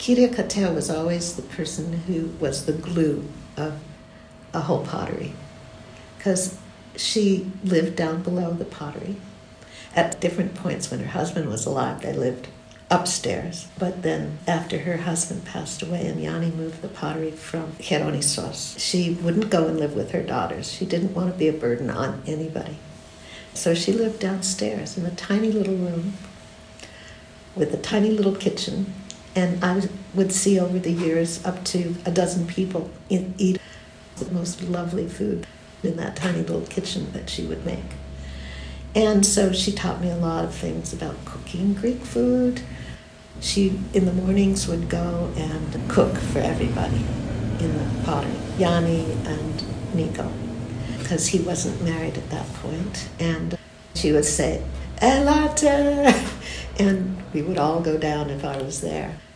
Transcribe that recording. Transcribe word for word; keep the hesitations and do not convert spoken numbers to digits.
Kyria Katea was always the person who was the glue of a whole pottery, because she lived down below the pottery. At different points when her husband was alive, they lived upstairs. But then after her husband passed away and Yanni moved the pottery from Geronissos, she wouldn't go and live with her daughters. She didn't want to be a burden on anybody. So she lived downstairs in a tiny little room with a tiny little kitchen. And I would see over the years up to a dozen people eat the most lovely food in that tiny little kitchen that she would make. And so she taught me a lot of things about cooking Greek food. She, in the mornings, would go and cook for everybody in the pottery, Yanni and Nico, because he wasn't married at that point. And she would say, "Elate," and we would all go down if I was there.